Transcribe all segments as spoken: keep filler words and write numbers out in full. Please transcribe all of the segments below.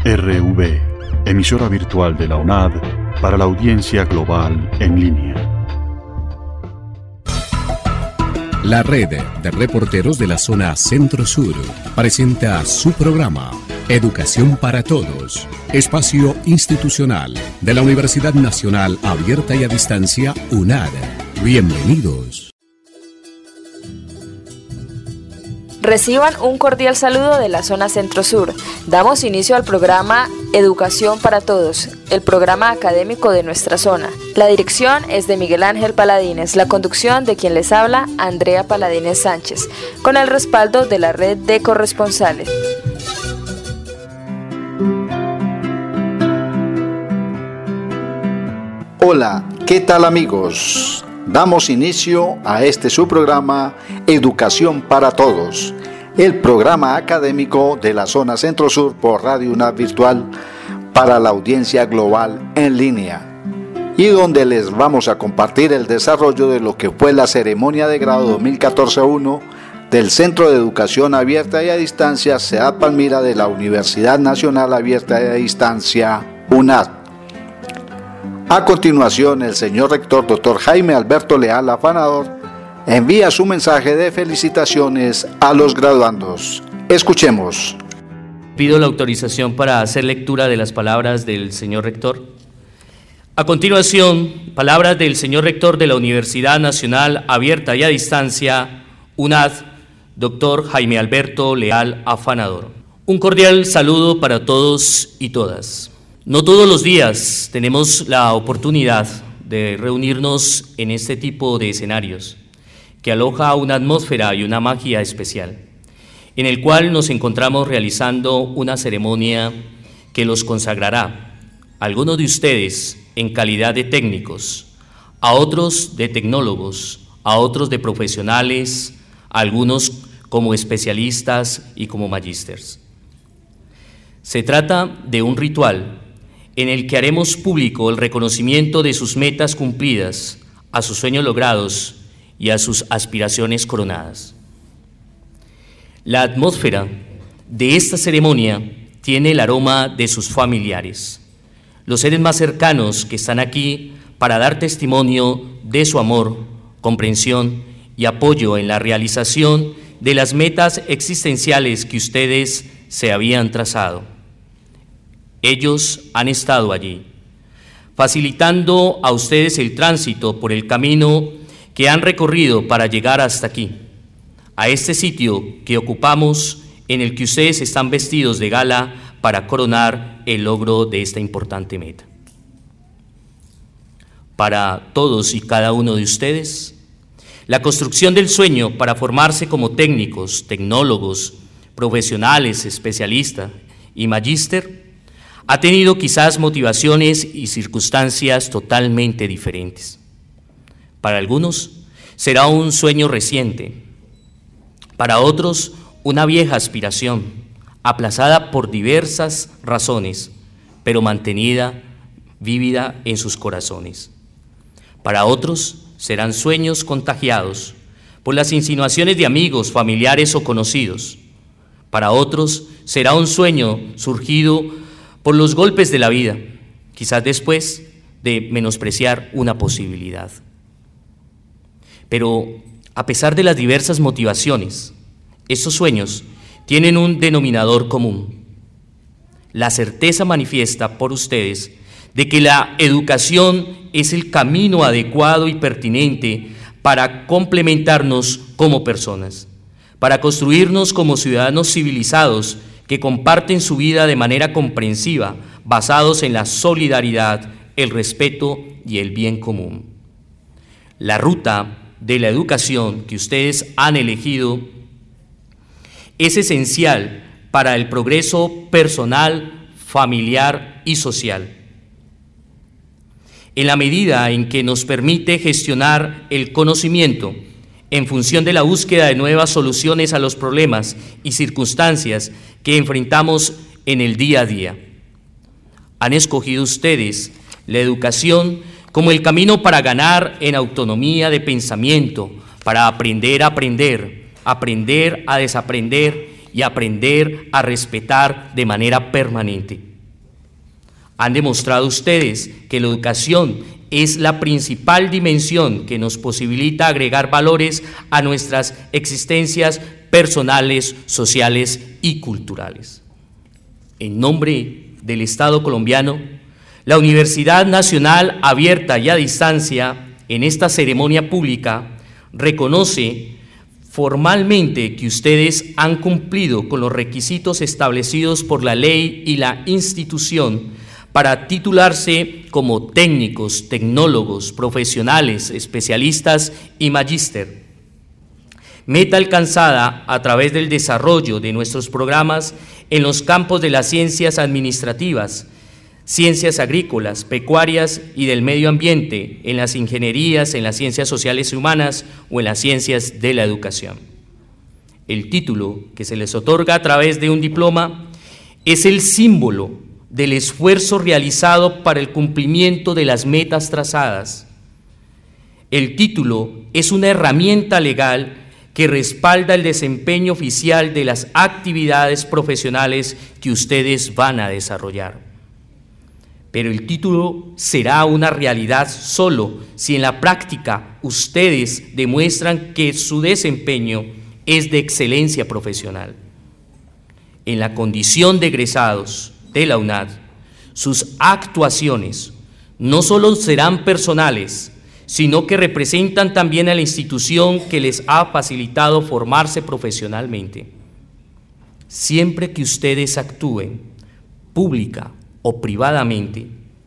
R V, emisora virtual de la U N A D para la audiencia global en línea. La red de reporteros de la zona Centro-Sur presenta su programa Educación para Todos, espacio institucional de la Universidad Nacional Abierta y a Distancia U N A D. Bienvenidos. Reciban un cordial saludo de la zona Centro-Sur. Damos inicio al programa Educación para Todos, el programa académico de nuestra zona. La dirección es de Miguel Ángel Paladines, la conducción de quien les habla, Andrea Paladines Sánchez, con el respaldo de la red de corresponsales. Hola, ¿qué tal amigos? Damos inicio a este su programa Educación para Todos, el programa académico de la zona Centro-Sur por Radio U N A D Virtual para la audiencia global en línea, y donde les vamos a compartir el desarrollo de lo que fue la ceremonia de grado dos mil catorce uno del Centro de Educación Abierta y a Distancia SEAD Palmira de la Universidad Nacional Abierta y a Distancia U N A D. A continuación, el señor rector, doctor Jaime Alberto Leal Afanador, envía su mensaje de felicitaciones a los graduandos. Escuchemos. Pido la autorización para hacer lectura de las palabras del señor rector. A continuación, palabras del señor rector de la Universidad Nacional Abierta y a Distancia, U N A D, doctor Jaime Alberto Leal Afanador. Un cordial saludo para todos y todas. No todos los días tenemos la oportunidad de reunirnos en este tipo de escenarios, que aloja una atmósfera y una magia especial, en el cual nos encontramos realizando una ceremonia que los consagrará, a algunos de ustedes en calidad de técnicos, a otros de tecnólogos, a otros de profesionales, a algunos como especialistas y como magísters. Se trata de un ritual en el que haremos público el reconocimiento de sus metas cumplidas, a sus sueños logrados y a sus aspiraciones coronadas. La atmósfera de esta ceremonia tiene el aroma de sus familiares, los seres más cercanos que están aquí para dar testimonio de su amor, comprensión y apoyo en la realización de las metas existenciales que ustedes se habían trazado. Ellos han estado allí, facilitando a ustedes el tránsito por el camino que han recorrido para llegar hasta aquí, a este sitio que ocupamos, en el que ustedes están vestidos de gala para coronar el logro de esta importante meta. Para todos y cada uno de ustedes, la construcción del sueño para formarse como técnicos, tecnólogos, profesionales, especialistas y magíster ha tenido quizás motivaciones y circunstancias totalmente diferentes. Para algunos será un sueño reciente, para otros una vieja aspiración, aplazada por diversas razones, pero mantenida vívida en sus corazones. Para otros serán sueños contagiados por las insinuaciones de amigos, familiares o conocidos. Para otros será un sueño surgido por los golpes de la vida, quizás después de menospreciar una posibilidad. Pero a pesar de las diversas motivaciones, estos sueños tienen un denominador común: la certeza manifiesta por ustedes de que la educación es el camino adecuado y pertinente para complementarnos como personas, para construirnos como ciudadanos civilizados que comparten su vida de manera comprensiva, basados en la solidaridad, el respeto y el bien común. La ruta de la educación que ustedes han elegido es esencial para el progreso personal, familiar y social. En la medida en que nos permite gestionar el conocimiento en función de la búsqueda de nuevas soluciones a los problemas y circunstancias que enfrentamos en el día a día. Han escogido ustedes la educación como el camino para ganar en autonomía de pensamiento, para aprender a aprender, aprender a desaprender y aprender a respetar de manera permanente. Han demostrado ustedes que la educación es la principal dimensión que nos posibilita agregar valores a nuestras existencias personales, sociales y culturales. En nombre del Estado colombiano, la Universidad Nacional Abierta y a Distancia, en esta ceremonia pública, reconoce formalmente que ustedes han cumplido con los requisitos establecidos por la ley y la institución para titularse como técnicos, tecnólogos, profesionales, especialistas y magíster. Meta alcanzada a través del desarrollo de nuestros programas en los campos de las ciencias administrativas, ciencias agrícolas, pecuarias y del medio ambiente, en las ingenierías, en las ciencias sociales y humanas o en las ciencias de la educación. El título que se les otorga a través de un diploma es el símbolo del esfuerzo realizado para el cumplimiento de las metas trazadas. El título es una herramienta legal que respalda el desempeño oficial de las actividades profesionales que ustedes van a desarrollar. Pero el título será una realidad solo si en la práctica ustedes demuestran que su desempeño es de excelencia profesional. En la condición de egresados de la UNAD, sus actuaciones no solo serán personales, sino que representan también a la institución que les ha facilitado formarse profesionalmente. Siempre que ustedes actúen, pública o privadamente,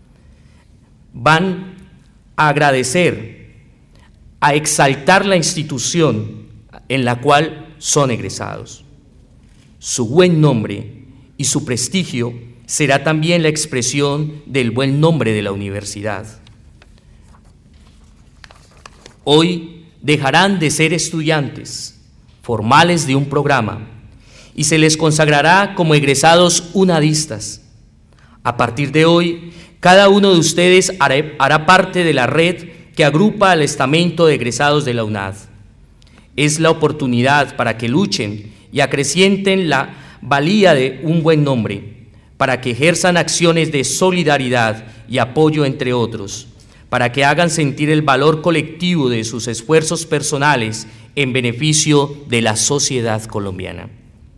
van a agradecer, a exaltar la institución en la cual son egresados. Su buen nombre y su prestigio será también la expresión del buen nombre de la universidad. Hoy dejarán de ser estudiantes formales de un programa y se les consagrará como egresados unadistas. A partir de hoy, cada uno de ustedes hará, hará parte de la red que agrupa al estamento de egresados de la UNAD. Es la oportunidad para que luchen y acrecienten la valía de un buen nombre, para que ejerzan acciones de solidaridad y apoyo entre otros, para que hagan sentir el valor colectivo de sus esfuerzos personales en beneficio de la sociedad colombiana.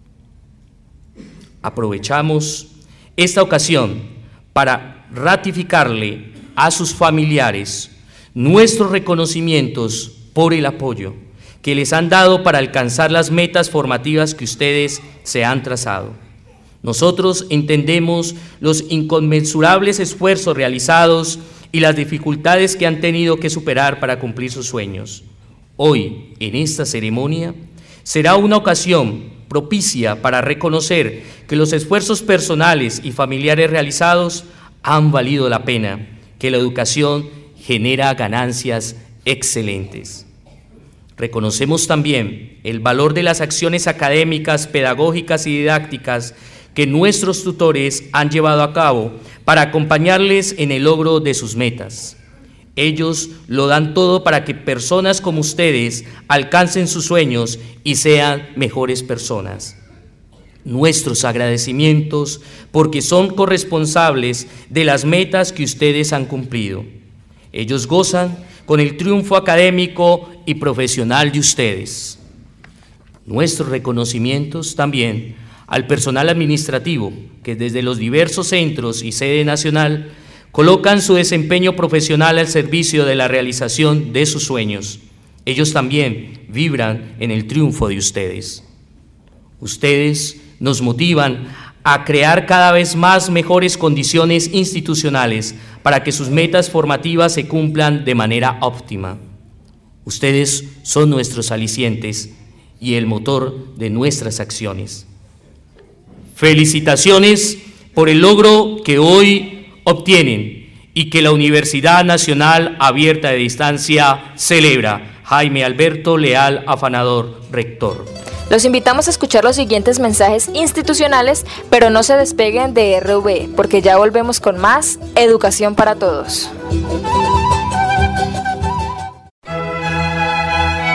Aprovechamos esta ocasión para ratificarle a sus familiares nuestros reconocimientos por el apoyo que les han dado para alcanzar las metas formativas que ustedes se han trazado. Nosotros entendemos los inconmensurables esfuerzos realizados y las dificultades que han tenido que superar para cumplir sus sueños. Hoy, en esta ceremonia, será una ocasión propicia para reconocer que los esfuerzos personales y familiares realizados han valido la pena, que la educación genera ganancias excelentes. Reconocemos también el valor de las acciones académicas, pedagógicas y didácticas que nuestros tutores han llevado a cabo para acompañarles en el logro de sus metas. Ellos lo dan todo para que personas como ustedes alcancen sus sueños y sean mejores personas. Nuestros agradecimientos porque son corresponsables de las metas que ustedes han cumplido. Ellos gozan con el triunfo académico y profesional de ustedes. Nuestros reconocimientos también al personal administrativo que desde los diversos centros y sede nacional colocan su desempeño profesional al servicio de la realización de sus sueños. Ellos también vibran en el triunfo de ustedes. Ustedes nos motivan a crear cada vez más mejores condiciones institucionales para que sus metas formativas se cumplan de manera óptima. Ustedes son nuestros alicientes y el motor de nuestras acciones. Felicitaciones por el logro que hoy obtienen y que la Universidad Nacional Abierta de Distancia celebra. Jaime Alberto Leal Afanador, rector. Los invitamos a escuchar los siguientes mensajes institucionales, pero no se despeguen de R V, porque ya volvemos con más Educación para Todos.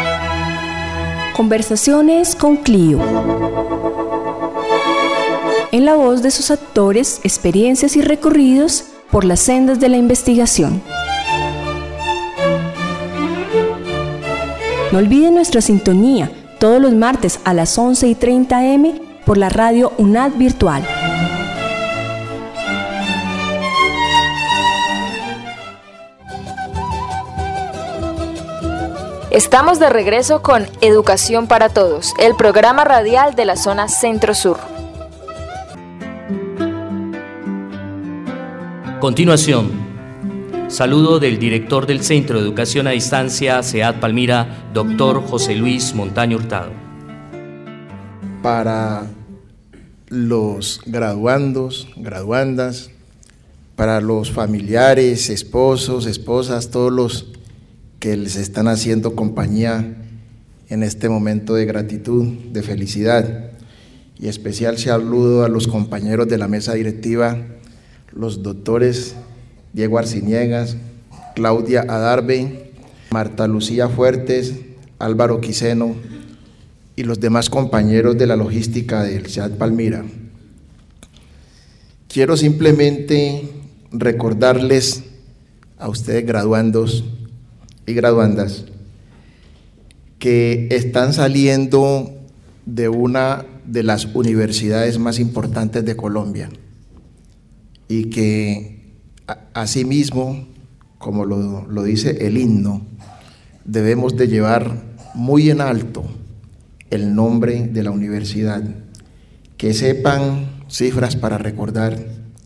Conversaciones con Clio. en la voz de sus actores, experiencias y recorridos por las sendas de la investigación. No olviden nuestra sintonía todos los martes a las once y treinta eme por la radio UNAD Virtual. Estamos de regreso con Educación para Todos, el programa radial de la zona Centro-Sur. Continuación, saludo del director del Centro de Educación a Distancia, SEAD Palmira, doctor José Luis Montaño Hurtado. Para los graduandos, graduandas, para los familiares, esposos, esposas, todos los que les están haciendo compañía en este momento de gratitud, de felicidad, y especial saludo a los compañeros de la mesa directiva, los doctores Diego Arciniegas, Claudia Adarve, Marta Lucía Fuertes, Álvaro Quiseno y los demás compañeros de la logística del SEAD Palmira. Quiero simplemente recordarles a ustedes graduandos y graduandas que están saliendo de una de las universidades más importantes de Colombia y que asimismo, como lo, lo dice el himno, debemos de llevar muy en alto el nombre de la universidad, que sepan cifras para recordar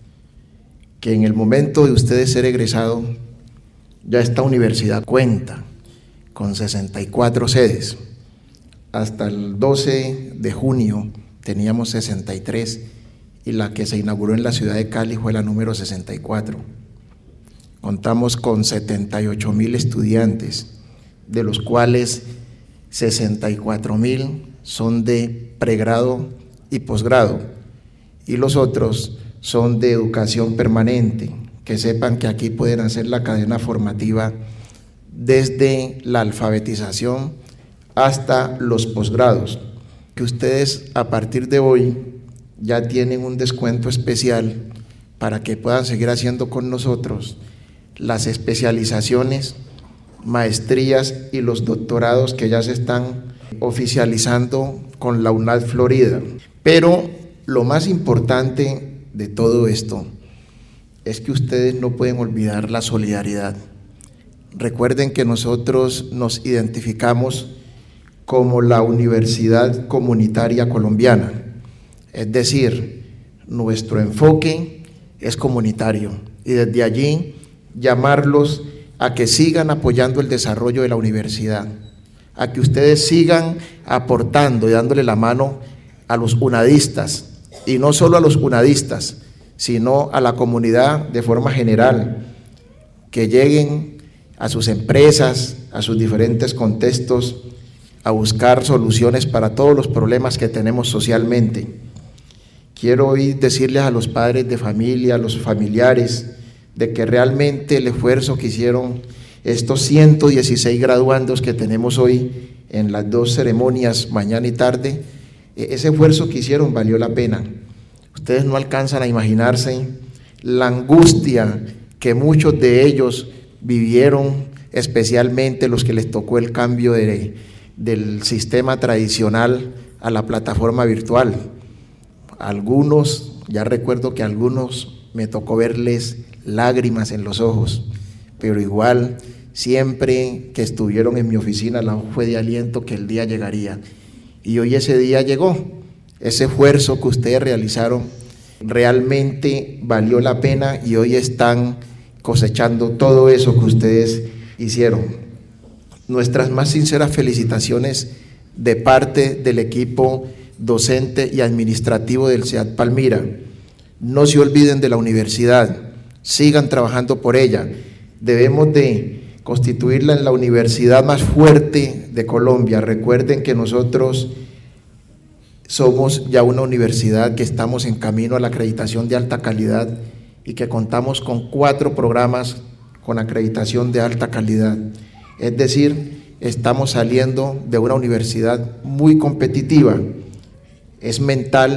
que en el momento de ustedes ser egresado, ya esta universidad cuenta con sesenta y cuatro sedes. Hasta el doce de junio teníamos sesenta y tres y la que se inauguró en la ciudad de Cali fue la número sesenta y cuatro. Contamos con setenta y ocho mil estudiantes, de los cuales sesenta y cuatro mil son de pregrado y posgrado y los otros son de educación permanente. Que sepan que aquí pueden hacer la cadena formativa desde la alfabetización hasta los posgrados, que ustedes a partir de hoy ya tienen un descuento especial para que puedan seguir haciendo con nosotros las especializaciones, maestrías y los doctorados que ya se están oficializando con la UNAD Florida. Pero lo más importante de todo esto es que ustedes no pueden olvidar la solidaridad. Recuerden que nosotros nos identificamos como la Universidad Comunitaria Colombiana, es decir, nuestro enfoque es comunitario y desde allí llamarlos a que sigan apoyando el desarrollo de la universidad, a que ustedes sigan aportando y dándole la mano a los unadistas, y no solo a los unadistas, sino a la comunidad de forma general, que lleguen a sus empresas, a sus diferentes contextos, a buscar soluciones para todos los problemas que tenemos socialmente. Quiero hoy decirles a los padres de familia, a los familiares, de que realmente el esfuerzo que hicieron estos ciento dieciséis graduandos que tenemos hoy en las dos ceremonias, mañana y tarde, ese esfuerzo que hicieron valió la pena. Ustedes no alcanzan a imaginarse la angustia que muchos de ellos vivieron, especialmente los que les tocó el cambio de, del sistema tradicional a la plataforma virtual. Algunos, ya recuerdo que a algunos me tocó verles lágrimas en los ojos, pero igual siempre que estuvieron en mi oficina la voz fue de aliento que el día llegaría. Y hoy ese día llegó. Ese esfuerzo que ustedes realizaron realmente valió la pena y hoy están cosechando todo eso que ustedes hicieron. Nuestras más sinceras felicitaciones de parte del equipo docente y administrativo del SEAD Palmira. No se olviden de la universidad, sigan trabajando por ella. Debemos de constituirla en la universidad más fuerte de Colombia. Recuerden que nosotros somos ya una universidad que estamos en camino a la acreditación de alta calidad y que contamos con cuatro programas con acreditación de alta calidad. Es decir, estamos saliendo de una universidad muy competitiva. Es mental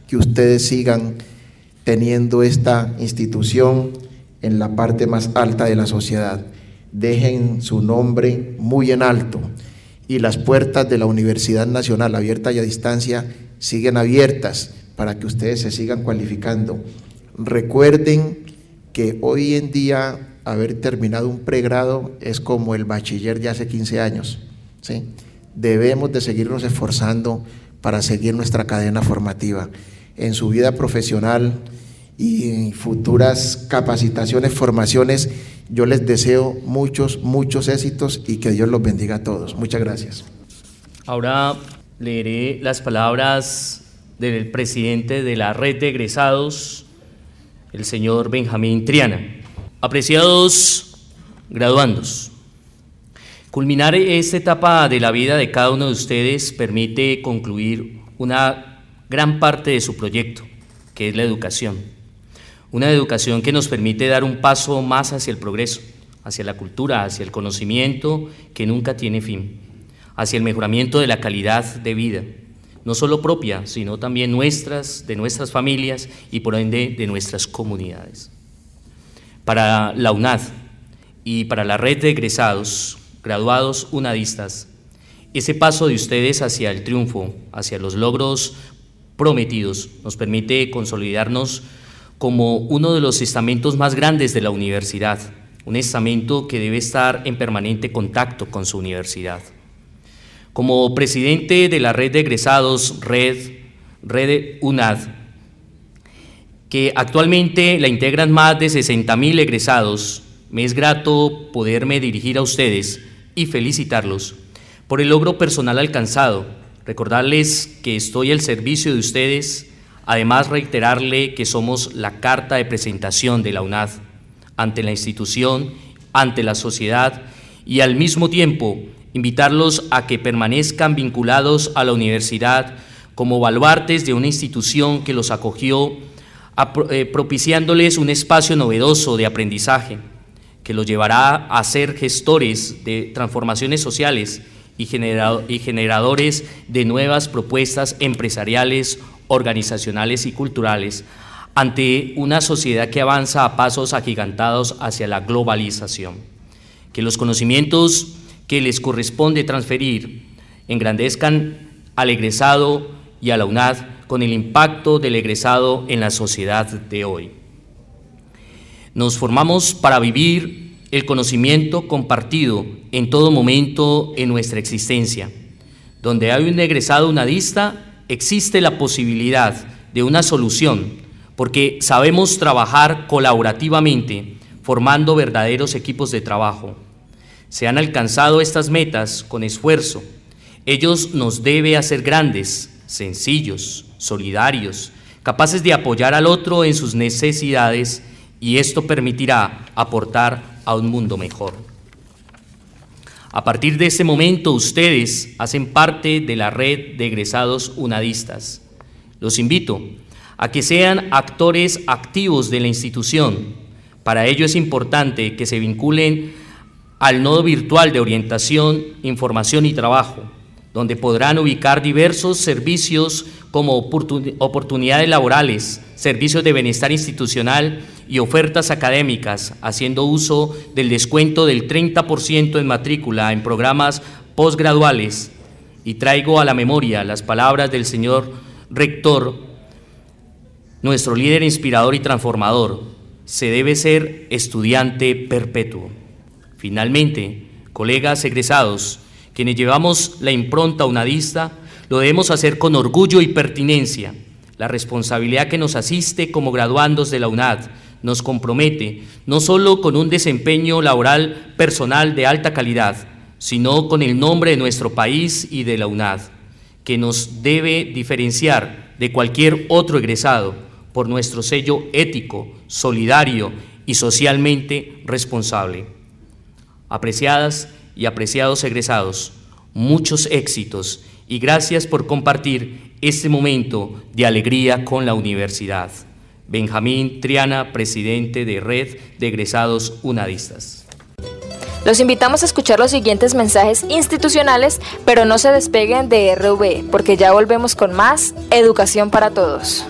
que ustedes sigan teniendo esta institución en la parte más alta de la sociedad. Dejen su nombre muy en alto y las puertas de la Universidad Nacional Abierta y a Distancia siguen abiertas para que ustedes se sigan cualificando. Recuerden que hoy en día haber terminado un pregrado es como el bachiller de hace quince años, ¿sí? Debemos de seguirnos esforzando para seguir nuestra cadena formativa. En su vida profesional y en futuras capacitaciones, formaciones, yo les deseo muchos, muchos éxitos y que Dios los bendiga a todos. Muchas gracias. Ahora leeré las palabras del presidente de la Red de Egresados, el señor Benjamín Triana. Apreciados graduandos, culminar esta etapa de la vida de cada uno de ustedes permite concluir una gran parte de su proyecto, que es la educación. Una educación que nos permite dar un paso más hacia el progreso, hacia la cultura, hacia el conocimiento que nunca tiene fin, hacia el mejoramiento de la calidad de vida, no solo propia, sino también nuestras, de nuestras familias y por ende de nuestras comunidades. Para la UNAD y para la Red de Egresados, graduados unadistas, ese paso de ustedes hacia el triunfo, hacia los logros prometidos, nos permite consolidarnos como uno de los estamentos más grandes de la universidad, un estamento que debe estar en permanente contacto con su universidad. Como presidente de la Red de Egresados, Red, Red UNAD, que actualmente la integran más de sesenta mil egresados, me es grato poderme dirigir a ustedes y felicitarlos por el logro personal alcanzado, recordarles que estoy al servicio de ustedes, además reiterarle que somos la carta de presentación de la UNAD ante la institución, ante la sociedad y al mismo tiempo invitarlos a que permanezcan vinculados a la universidad como baluartes de una institución que los acogió, propiciándoles un espacio novedoso de aprendizaje que los llevará a ser gestores de transformaciones sociales y generadores de nuevas propuestas empresariales, organizacionales y culturales ante una sociedad que avanza a pasos agigantados hacia la globalización. Que los conocimientos que les corresponde transferir engrandezcan al egresado y a la UNAD con el impacto del egresado en la sociedad de hoy. Nos formamos para vivir el conocimiento compartido en todo momento en nuestra existencia. Donde hay un egresado unadista, existe la posibilidad de una solución, porque sabemos trabajar colaborativamente, formando verdaderos equipos de trabajo. Se han alcanzado estas metas con esfuerzo. Ellos nos debe hacer grandes, sencillos, solidarios, capaces de apoyar al otro en sus necesidades, y esto permitirá aportar a un mundo mejor. A partir de ese momento, ustedes hacen parte de la Red de Egresados Unadistas. Los invito a que sean actores activos de la institución. Para ello es importante que se vinculen al nodo virtual de orientación, información y trabajo, donde podrán ubicar diversos servicios como oportunidades laborales, servicios de bienestar institucional y ofertas académicas, haciendo uso del descuento del treinta por ciento en matrícula en programas posgraduales. Y traigo a la memoria las palabras del señor rector, nuestro líder inspirador y transformador: se debe ser estudiante perpetuo. Finalmente, colegas egresados, quienes llevamos la impronta unadista, lo debemos hacer con orgullo y pertinencia. La responsabilidad que nos asiste como graduandos de la UNAD nos compromete no solo con un desempeño laboral personal de alta calidad, sino con el nombre de nuestro país y de la UNAD, que nos debe diferenciar de cualquier otro egresado por nuestro sello ético, solidario y socialmente responsable. Apreciadas y apreciados egresados, muchos éxitos y gracias por compartir este momento de alegría con la universidad. Benjamín Triana, presidente de Red de Egresados Unadistas. Los invitamos a escuchar los siguientes mensajes institucionales, pero no se despeguen de R V, porque ya volvemos con más Educación para Todos.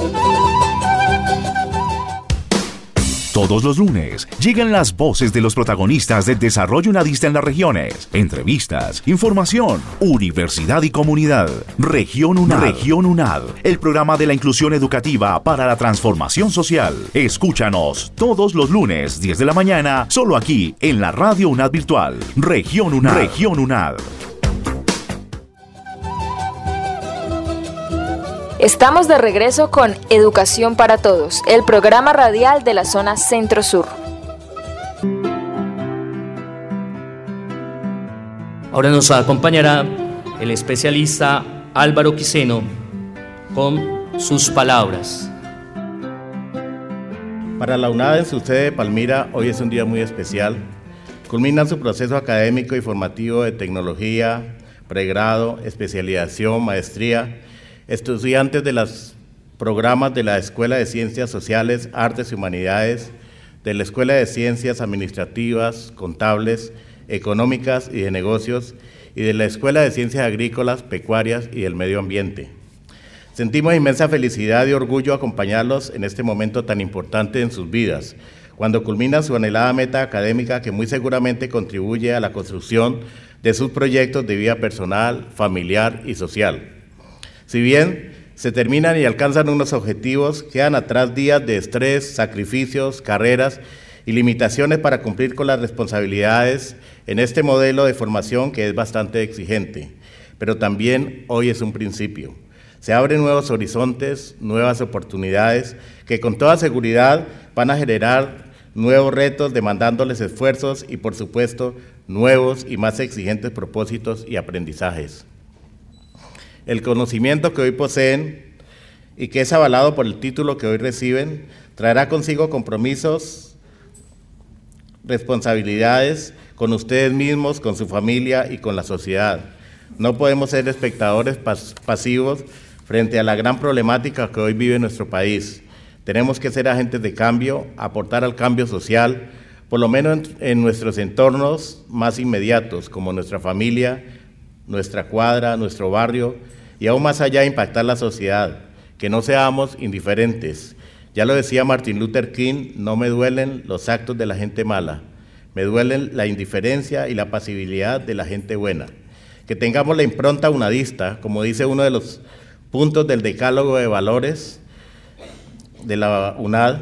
Todos los lunes llegan las voces de los protagonistas del desarrollo unadista en las regiones. Entrevistas, información, universidad y comunidad. Región UNAD. Región UNAD, el programa de la inclusión educativa para la transformación social. Escúchanos todos los lunes, diez de la mañana, solo aquí en la Radio UNAD Virtual. Región UNAD. Región UNAD. Estamos de regreso con Educación para Todos, el programa radial de la zona Centro-Sur. Ahora nos acompañará el especialista Álvaro Quiseno con sus palabras. Para la UNAD en su sede de Palmira, hoy es un día muy especial. Culmina su proceso académico y formativo de tecnología, pregrado, especialización, maestría, estudiantes de los programas de la Escuela de Ciencias Sociales, Artes y Humanidades, de la Escuela de Ciencias Administrativas, Contables, Económicas y de Negocios, y de la Escuela de Ciencias Agrícolas, Pecuarias y del Medio Ambiente. Sentimos inmensa felicidad y orgullo acompañarlos en este momento tan importante en sus vidas, cuando culmina su anhelada meta académica que muy seguramente contribuye a la construcción de sus proyectos de vida personal, familiar y social. Si bien se terminan y alcanzan unos objetivos, quedan atrás días de estrés, sacrificios, carreras y limitaciones para cumplir con las responsabilidades en este modelo de formación que es bastante exigente. Pero también hoy es un principio. Se abren nuevos horizontes, nuevas oportunidades que con toda seguridad van a generar nuevos retos demandándoles esfuerzos y, por supuesto, nuevos y más exigentes propósitos y aprendizajes. El conocimiento que hoy poseen y que es avalado por el título que hoy reciben, traerá consigo compromisos, responsabilidades con ustedes mismos, con su familia y con la sociedad. No podemos ser espectadores pas- pasivos frente a la gran problemática que hoy vive nuestro país. Tenemos que ser agentes de cambio, aportar al cambio social, por lo menos en, en nuestros entornos más inmediatos, como nuestra familia, nuestra cuadra, nuestro barrio, y aún más allá impactar la sociedad, que no seamos indiferentes. Ya lo decía Martin Luther King, no me duelen los actos de la gente mala, me duelen la indiferencia y la pasividad de la gente buena. Que tengamos la impronta unadista, como dice uno de los puntos del decálogo de valores de la UNAD,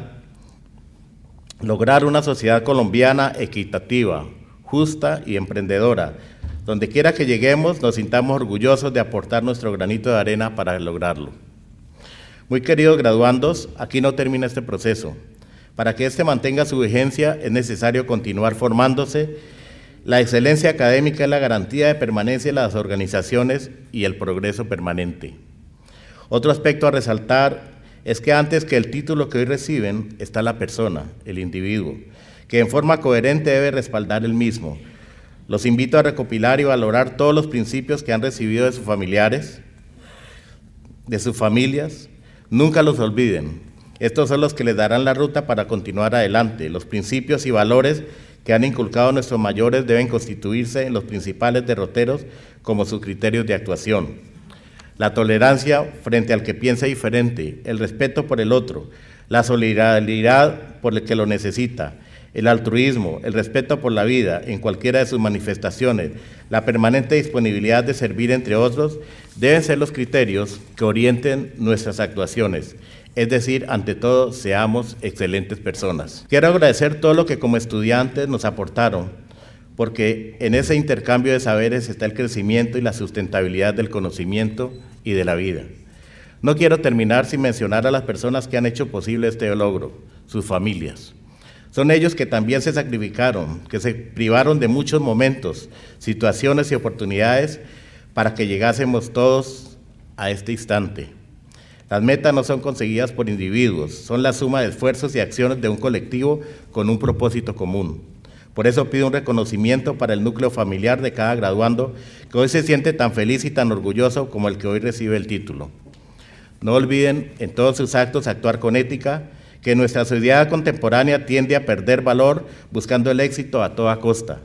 lograr una sociedad colombiana equitativa, justa y emprendedora. Donde quiera que lleguemos, nos sintamos orgullosos de aportar nuestro granito de arena para lograrlo. Muy queridos graduandos, aquí no termina este proceso. Para que este mantenga su vigencia, es necesario continuar formándose. La excelencia académica es la garantía de permanencia en las organizaciones y el progreso permanente. Otro aspecto a resaltar es que antes que el título que hoy reciben está la persona, el individuo, que en forma coherente debe respaldar el mismo. Los invito a recopilar y valorar todos los principios que han recibido de sus familiares, de sus familias. Nunca los olviden. Estos son los que les darán la ruta para continuar adelante. Los principios y valores que han inculcado nuestros mayores deben constituirse en los principales derroteros como sus criterios de actuación. La tolerancia frente al que piensa diferente, el respeto por el otro, la solidaridad por el que lo necesita, el altruismo, el respeto por la vida en cualquiera de sus manifestaciones, la permanente disponibilidad de servir, entre otros, deben ser los criterios que orienten nuestras actuaciones. Es decir, ante todo, seamos excelentes personas. Quiero agradecer todo lo que como estudiantes nos aportaron, porque en ese intercambio de saberes está el crecimiento y la sustentabilidad del conocimiento y de la vida. No quiero terminar sin mencionar a las personas que han hecho posible este logro, sus familias. Son ellos que también se sacrificaron, que se privaron de muchos momentos, situaciones y oportunidades para que llegásemos todos a este instante. Las metas no son conseguidas por individuos, son la suma de esfuerzos y acciones de un colectivo con un propósito común. Por eso pido un reconocimiento para el núcleo familiar de cada graduando que hoy se siente tan feliz y tan orgulloso como el que hoy recibe el título. No olviden en todos sus actos actuar con ética, que nuestra sociedad contemporánea tiende a perder valor buscando el éxito a toda costa.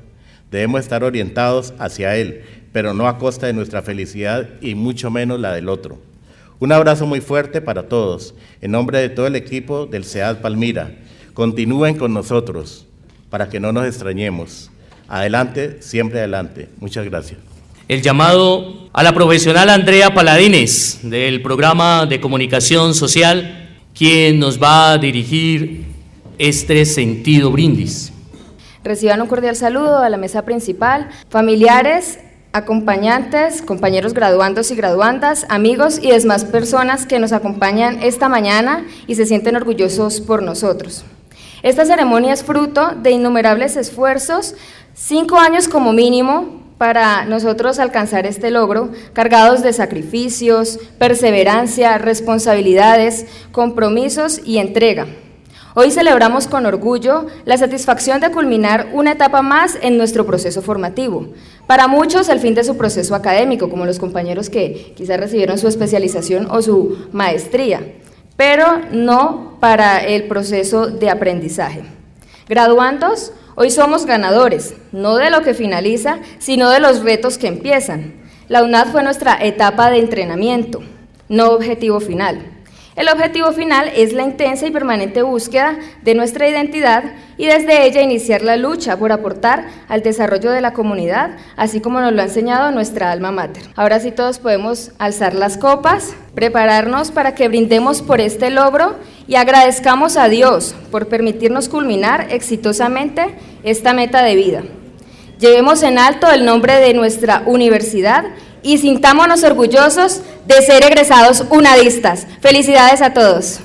Debemos estar orientados hacia él, pero no a costa de nuestra felicidad y mucho menos la del otro. Un abrazo muy fuerte para todos, en nombre de todo el equipo del SEAD Palmira. Continúen con nosotros, para que no nos extrañemos. Adelante, siempre adelante. Muchas gracias. El llamado a la profesional Andrea Paladines, del programa de comunicación social, quien nos va a dirigir este sentido brindis. Reciban un cordial saludo a la mesa principal, familiares, acompañantes, compañeros graduandos y graduandas, amigos y demás personas que nos acompañan esta mañana y se sienten orgullosos por nosotros. Esta ceremonia es fruto de innumerables esfuerzos, cinco años como mínimo, para nosotros alcanzar este logro, cargados de sacrificios, perseverancia, responsabilidades, compromisos y entrega. Hoy celebramos con orgullo la satisfacción de culminar una etapa más en nuestro proceso formativo. Para muchos, el fin de su proceso académico, como los compañeros que quizás recibieron su especialización o su maestría, pero no para el proceso de aprendizaje. Graduandos, hoy somos ganadores, no de lo que finaliza, sino de los retos que empiezan. La UNAD fue nuestra etapa de entrenamiento, no objetivo final. El objetivo final es la intensa y permanente búsqueda de nuestra identidad y desde ella iniciar la lucha por aportar al desarrollo de la comunidad, así como nos lo ha enseñado nuestra alma mater. Ahora sí todos podemos alzar las copas, prepararnos para que brindemos por este logro y agradezcamos a Dios por permitirnos culminar exitosamente esta meta de vida. Llevemos en alto el nombre de nuestra universidad y sintámonos orgullosos de ser egresados unadistas. Felicidades a todos.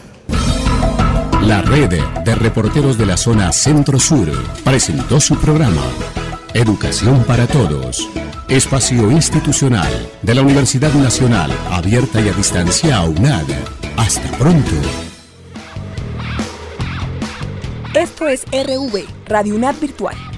La red de reporteros de la zona Centro-Sur presentó su programa Educación para Todos, espacio institucional de la Universidad Nacional Abierta y a Distancia UNAD. Hasta pronto. Esto es R V, Radio UNAD Virtual.